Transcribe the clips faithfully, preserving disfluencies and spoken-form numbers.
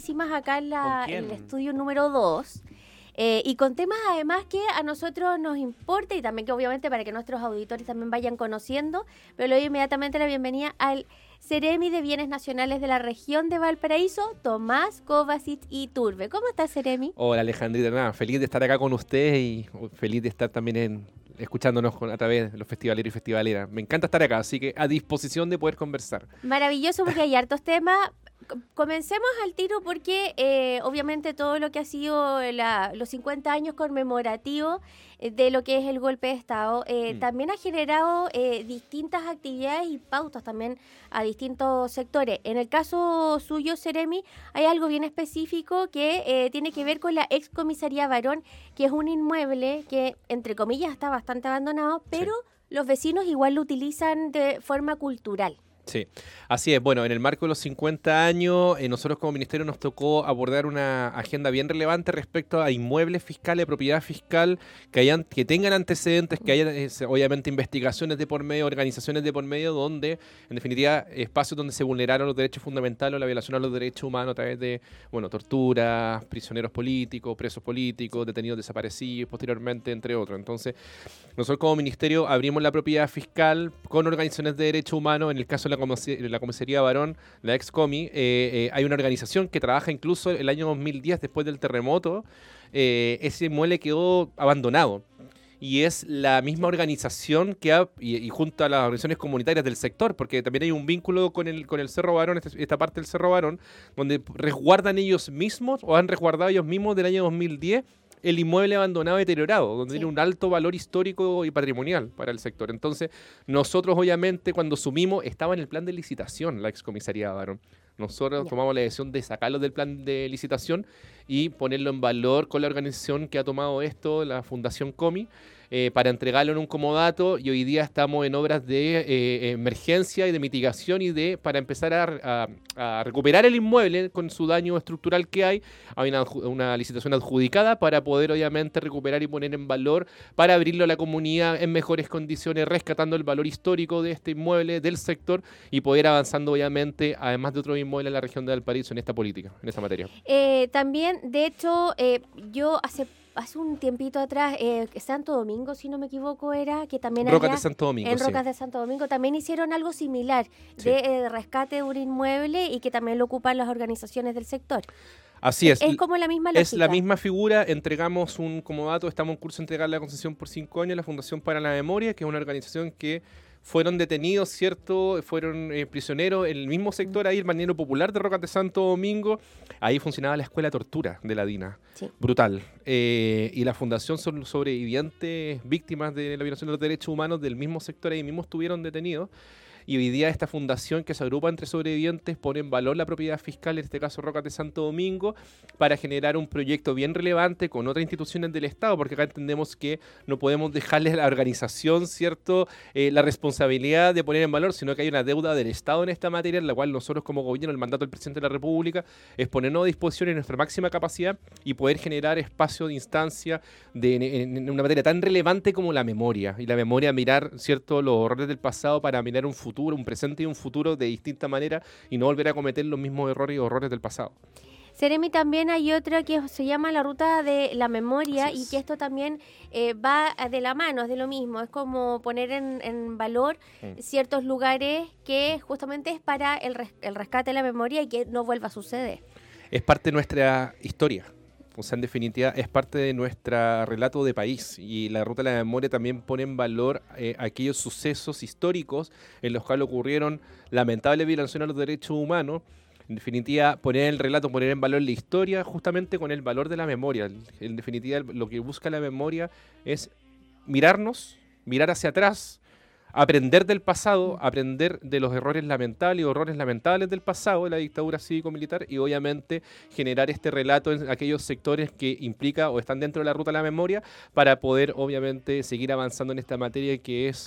acá en, la, ¿Con en el quién? estudio número dos. Eh, y con temas además que a nosotros nos importa y también que obviamente para que nuestros auditores también vayan conociendo, pero le doy inmediatamente la bienvenida al Ceremi de Bienes Nacionales de la región de Valparaíso, Tomás Kovacic Iturbe. ¿Cómo estás, Ceremi? Hola Alejandrita, nada, feliz de estar acá con ustedes y feliz de estar también en, escuchándonos con, a través de los festivaleros y festivaleras. Me encanta estar acá, así que a disposición de poder conversar. Maravilloso porque hay hartos temas. Comencemos al tiro porque eh, obviamente todo lo que ha sido la, los cincuenta años conmemorativos eh, de lo que es el golpe de Estado eh, mm. también ha generado eh, distintas actividades y pautas también a distintos sectores. En el caso suyo, Ceremi, hay algo bien específico que eh, tiene que ver con la ex comisaría Barón, que es un inmueble que entre comillas está bastante abandonado, pero sí. los vecinos igual lo utilizan de forma cultural. Sí, así es. Bueno, en el marco de los cincuenta años, eh, nosotros como ministerio nos tocó abordar una agenda bien relevante respecto a inmuebles fiscales, propiedad fiscal, que hayan, que tengan antecedentes, que haya eh, obviamente investigaciones de por medio, organizaciones de por medio, donde, en definitiva, espacios donde se vulneraron los derechos fundamentales o la violación a los derechos humanos a través de, bueno, torturas, prisioneros políticos, presos políticos, detenidos desaparecidos, posteriormente, entre otros. Entonces, nosotros como ministerio abrimos la propiedad fiscal con organizaciones de derechos humanos, en el caso de la la comisaría Barón, la ex-comi, eh, eh, hay una organización que trabaja incluso el año dos mil diez, después del terremoto, eh, ese inmueble quedó abandonado. Y es la misma organización que ha, y, y junto a las organizaciones comunitarias del sector, porque también hay un vínculo con el, con el Cerro Barón, este, esta parte del Cerro Barón, donde resguardan ellos mismos, o han resguardado ellos mismos del año dos mil diez, el inmueble abandonado y deteriorado, donde sí. tiene un alto valor histórico y patrimonial para el sector. Entonces, nosotros obviamente cuando sumimos, estaba en el plan de licitación la excomisaría Barón. Nosotros yeah. tomamos la decisión de sacarlo del plan de licitación y ponerlo en valor con la organización que ha tomado esto, la Fundación Comi, eh, para entregarlo en un comodato, y hoy día estamos en obras de eh, emergencia y de mitigación y de para empezar a, a, a recuperar el inmueble con su daño estructural que hay. Hay una, una licitación adjudicada para poder obviamente recuperar y poner en valor, para abrirlo a la comunidad en mejores condiciones, rescatando el valor histórico de este inmueble, del sector, y poder avanzando obviamente, además de otros inmuebles en la región de Valparaíso, en esta política, en esta materia. Eh, también, de hecho, eh, yo hace hace un tiempito atrás, eh, Santo Domingo, si no me equivoco, era que también Rocas allá, de Santo Domingo, en sí. Rocas de Santo Domingo también hicieron algo similar sí. de eh, rescate de un inmueble y que también lo ocupan las organizaciones del sector. Así es. Es como la misma lógica. Es la misma figura. Entregamos un comodato, estamos en curso de entregar la concesión por cinco años a la Fundación para la Memoria, que es una organización que fueron detenidos, ¿cierto? Fueron eh, prisioneros en el mismo sector, ahí el balneario popular de Rocas de Santo Domingo. Ahí funcionaba la escuela de tortura de la DINA. Sí. Brutal. Eh, y la fundación son sobrevivientes, víctimas de la violación de los derechos humanos del mismo sector, ahí mismo estuvieron detenidos. Y hoy día esta fundación que se agrupa entre sobrevivientes pone en valor la propiedad fiscal, en este caso Rocas de Santo Domingo, para generar un proyecto bien relevante con otras instituciones del Estado, porque acá entendemos que no podemos dejarle a la organización, ¿cierto?, eh, la responsabilidad de poner en valor, sino que hay una deuda del Estado en esta materia, en la cual nosotros como gobierno, el mandato del presidente de la República, es ponernos a disposición en nuestra máxima capacidad y poder generar espacio de instancia de, en, en una materia tan relevante como la memoria. Y la memoria, mirar, ¿cierto?, los horrores del pasado para mirar un futuro, un presente y un futuro de distinta manera y no volver a cometer los mismos errores y horrores del pasado. Ceremi, también hay otra que se llama la ruta de la memoria y que esto también eh, va de la mano, es de lo mismo, es como poner en, en valor mm. ciertos lugares que justamente es para el, res, el rescate de la memoria y que no vuelva a suceder. Es parte de nuestra historia. O sea, en definitiva, es parte de nuestro relato de país, y la Ruta de la Memoria también pone en valor eh, aquellos sucesos históricos en los cuales ocurrieron lamentables violaciones a los derechos humanos. En definitiva, poner el relato, poner en valor la historia, justamente con el valor de la memoria. En definitiva, lo que busca la memoria es mirarnos, mirar hacia atrás, aprender del pasado, aprender de los errores lamentables y horrores lamentables del pasado, de la dictadura cívico-militar, y obviamente generar este relato en aquellos sectores que implica o están dentro de la ruta de la memoria, para poder obviamente seguir avanzando en esta materia que es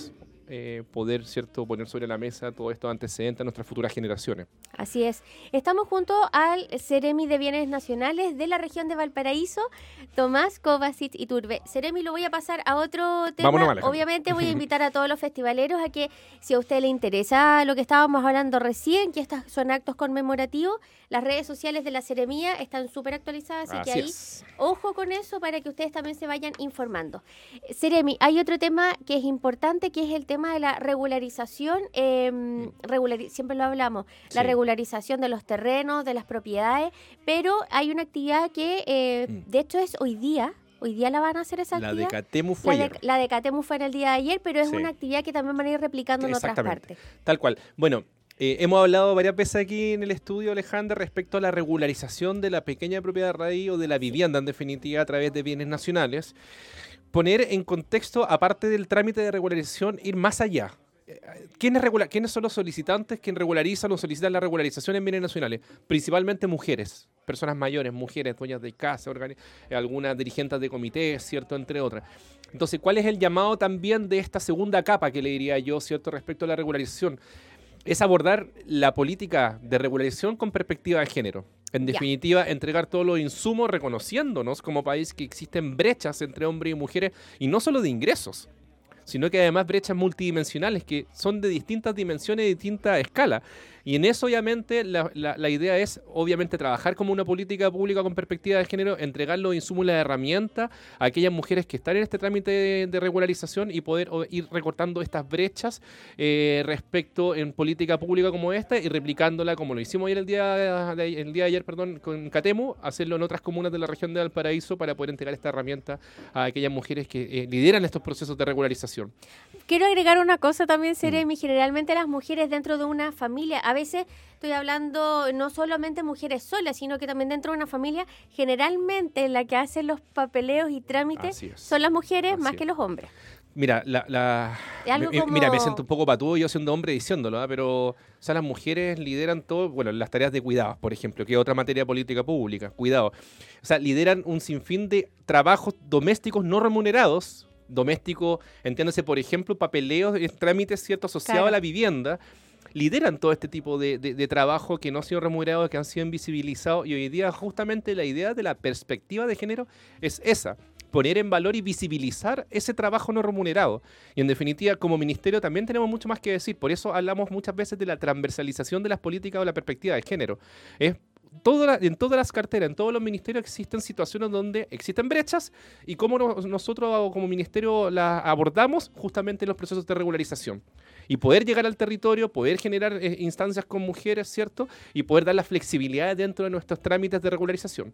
eh, poder, ¿cierto?, poner sobre la mesa todos estos antecedentes a nuestras futuras generaciones. Así es. Estamos junto al Ceremi de Bienes Nacionales de la región de Valparaíso, Tomás Kovacic Iturbe. Ceremi, lo voy a pasar a otro tema. Vámonos, Alejandra. Obviamente voy a invitar a todos los festivaleros a que, si a usted le interesa lo que estábamos hablando recién, que estos son actos conmemorativos, las redes sociales de la Ceremía están súper actualizadas, así, Así que ahí, es. ojo con eso para que ustedes también se vayan informando. Ceremi, hay otro tema que es importante, que es el tema de la regularización, eh, regulari- siempre lo hablamos, la Sí. regularización de los terrenos, de las propiedades, pero hay una actividad que, eh, Mm. de hecho, es hoy día. Hoy día la van a hacer esa La actividad. de Catemu fue La ayer. de, la de Catemu fue en el día de ayer, pero es Sí. una actividad que también van a ir replicando en otras Exactamente. partes. Tal cual. Bueno, eh, hemos hablado varias veces aquí en el estudio, Alejandra, respecto a la regularización de la pequeña propiedad raíz o de la vivienda, en definitiva, a través de bienes nacionales. Poner en contexto, aparte del trámite de regularización, ir más allá. Eh, ¿Quiénes, regula- ¿Quiénes son los solicitantes quienes regularizan o solicitan la regularización en bienes nacionales? Principalmente mujeres, personas mayores, mujeres, dueñas de casa, organi- eh, algunas dirigentes de comités, ¿cierto?, entre otras. Entonces, ¿cuál es el llamado también de esta segunda capa que le diría yo, ¿cierto?, respecto a la regularización? Es abordar la política de regularización con perspectiva de género. En Ya. definitiva, entregar todos los insumos reconociéndonos como país que existen brechas entre hombres y mujeres, y no solo de ingresos, sino que además brechas multidimensionales que son de distintas dimensiones y distintas escalas. Y en eso, obviamente, la, la, la idea es, obviamente, trabajar como una política pública con perspectiva de género, entregar los insumos y las herramientas a aquellas mujeres que están en este trámite de, de regularización y poder o, ir recortando estas brechas eh, respecto en política pública como esta y replicándola como lo hicimos ayer el día de, el día de ayer, perdón, con Catemu, hacerlo en otras comunas de la región de Valparaíso para poder entregar esta herramienta a aquellas mujeres que eh, lideran estos procesos de regularización. Quiero agregar una cosa también, Ceremi. Generalmente las mujeres dentro de una familia, a veces estoy hablando no solamente mujeres solas, sino que también dentro de una familia, generalmente la que hace los papeleos y trámites Así es. son las mujeres Así más es. que los hombres. Mira, la, la... Es algo me- como- mira, me siento un poco patudo yo siendo hombre diciéndolo, ¿ah? Pero o sea, las mujeres lideran todo, bueno, las tareas de cuidados, por ejemplo, que es otra materia política pública, cuidado. O sea, lideran un sinfín de trabajos domésticos no remunerados, doméstico, entiéndase, por ejemplo, papeleos, eh, trámites, ¿cierto?, asociados Claro. a la vivienda, lideran todo este tipo de, de, de trabajo que no han sido remunerados, que han sido invisibilizados, y hoy día justamente la idea de la perspectiva de género es esa, poner en valor y visibilizar ese trabajo no remunerado. Y en definitiva, como ministerio también tenemos mucho más que decir, por eso hablamos muchas veces de la transversalización de las políticas o la perspectiva de género. Es Toda la- en todas las carteras, en todos los ministerios existen situaciones donde existen brechas y cómo no- nosotros como ministerio las abordamos justamente en los procesos de regularización. Y poder llegar al territorio, poder generar eh, instancias con mujeres, ¿cierto? Y poder dar la flexibilidad dentro de nuestros trámites de regularización.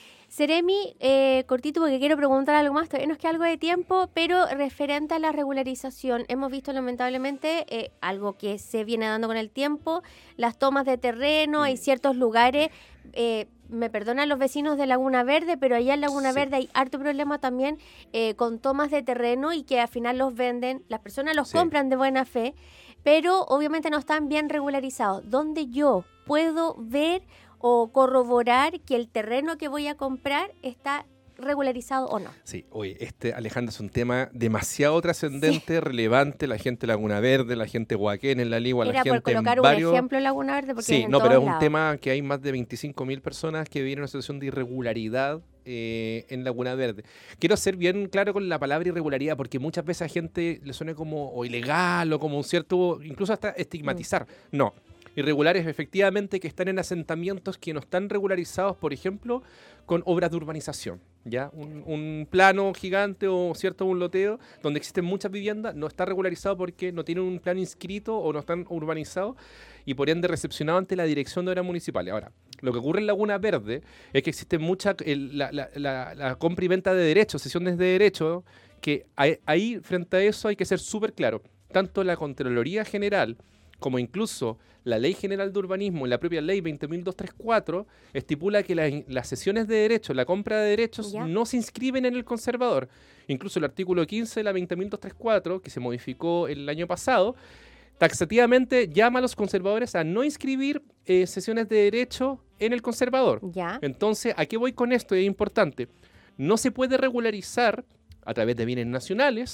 Ceremi, eh, cortito porque quiero preguntar algo más, todavía nos queda algo de tiempo, pero referente a la regularización, hemos visto lamentablemente eh, algo que se viene dando con el tiempo, las tomas de terreno, hay ciertos lugares, eh, me perdonan los vecinos de Laguna Verde, pero allá en Laguna Sí. Verde hay harto problema también eh, con tomas de terreno y que al final los venden, las personas los Sí. compran de buena fe, pero obviamente no están bien regularizados. ¿Dónde yo puedo ver o corroborar que el terreno que voy a comprar está regularizado o no? Sí, oye, este, Alejandra, es un tema demasiado trascendente, relevante. La gente de Laguna Verde, la gente de Huaquén, en la Ligua, la Era por gente en colocar un varios... ejemplo en Laguna Verde, porque Sí, en no, pero todos es un lados. tema que hay más de veinticinco mil personas que viven en una situación de irregularidad eh, en Laguna Verde. Quiero ser bien claro con la palabra irregularidad, porque muchas veces a gente le suena como o ilegal o como un cierto, incluso hasta estigmatizar. Mm. No. Irregulares efectivamente que están en asentamientos que no están regularizados, por ejemplo, con obras de urbanización. ¿Ya? Un, un plano gigante o cierto un loteo donde existen muchas viviendas no está regularizado porque no tienen un plan inscrito o no están urbanizados y por ende recepcionado ante la dirección de obras municipales. Ahora, lo que ocurre en Laguna Verde es que existe mucha el- la, la, la, la compra y venta de derechos, sesiones de derechos, que ahí, ahí frente a eso hay que ser súper claro. Tanto la Contraloría General como incluso la Ley General de Urbanismo y la propia Ley veinte mil doscientos treinta y cuatro estipula que la- las sesiones de derechos, la compra de derechos, Ya. no se inscriben en el conservador. Incluso el artículo quince de la veinte mil doscientos treinta y cuatro, que se modificó el año pasado, taxativamente llama a los conservadores a no inscribir eh, sesiones de derecho en el conservador. Ya. Entonces, ¿a qué voy con esto? Es importante. No se puede regularizar a través de bienes nacionales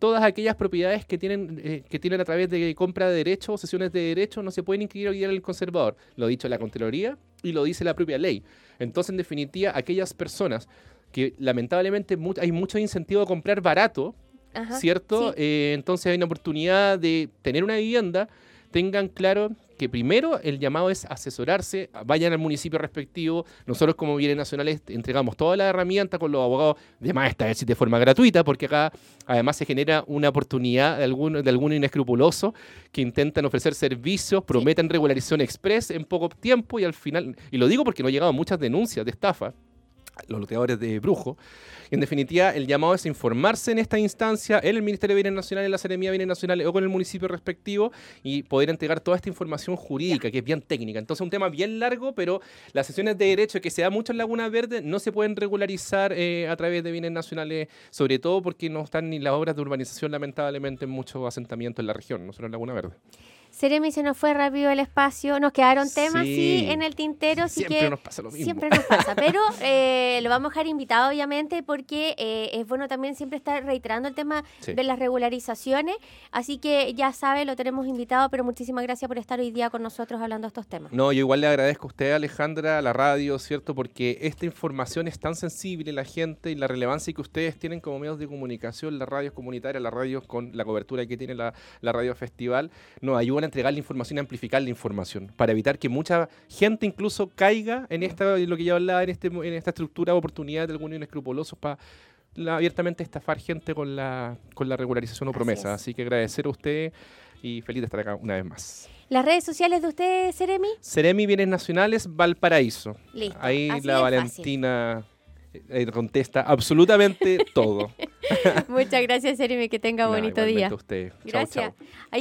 todas aquellas propiedades que tienen, eh, que tienen a través de compra de derechos o sesiones de derechos no se pueden inscribir hoy día en el conservador. Lo ha dicho la Contraloría y lo dice la propia ley. Entonces, en definitiva, aquellas personas que lamentablemente mu- hay mucho incentivo a comprar barato, Ajá, ¿cierto? sí. Eh, entonces hay una oportunidad de tener una vivienda, tengan claro que primero el llamado es asesorarse, vayan al municipio respectivo. Nosotros como bienes nacionales entregamos toda la herramienta con los abogados de más esta vez de forma gratuita, porque acá además se genera una oportunidad de algún, de algún inescrupuloso que intentan ofrecer servicios, prometen regularización express en poco tiempo y al final, y lo digo porque nos han llegado muchas denuncias de estafa, los loteadores de brujo. En definitiva, el llamado es informarse en esta instancia, en el Ministerio de Bienes Nacionales, en la Seremía de Bienes Nacionales o con el municipio respectivo y poder entregar toda esta información jurídica, que es bien técnica. Entonces, un tema bien largo, pero las sesiones de derecho que se da mucho en Laguna Verde no se pueden regularizar eh, a través de bienes nacionales, sobre todo porque no están ni las obras de urbanización, lamentablemente, en muchos asentamientos en la región, nosotros en Laguna Verde. Seremi, se nos fue rápido el espacio, nos quedaron temas Sí. sí, en el tintero, así Siempre que nos pasa lo mismo. siempre nos pasa, pero eh, lo vamos a dejar invitado obviamente porque eh, es bueno también siempre estar reiterando el tema Sí. de las regularizaciones, así que ya sabe, lo tenemos invitado, pero muchísimas gracias por estar hoy día con nosotros hablando de estos temas. No, yo igual le agradezco a usted, Alejandra, a la radio, ¿cierto? Porque esta información es tan sensible, la gente, y la relevancia que ustedes tienen como medios de comunicación, las radios comunitarias, las radios con la cobertura que tiene la, la radio festival, nos ayudan a entregar la información y a amplificar la información, para evitar que mucha gente incluso caiga en esta, en lo que yo hablaba, en, este, en esta estructura de oportunidad de algunos inescrupulosos para la, abiertamente estafar gente con la, con la regularización o Así promesa. es. Así que agradecer a usted y feliz de estar acá una vez más. ¿Las redes sociales de usted, Seremi? Seremi Bienes Nacionales, Valparaíso. Listo, Ahí así la de Valentina eh, contesta absolutamente todo. Muchas gracias, Seremi, que tenga Nada, bonito igualmente día. a usted. Chau, Gracias. chau. Ahí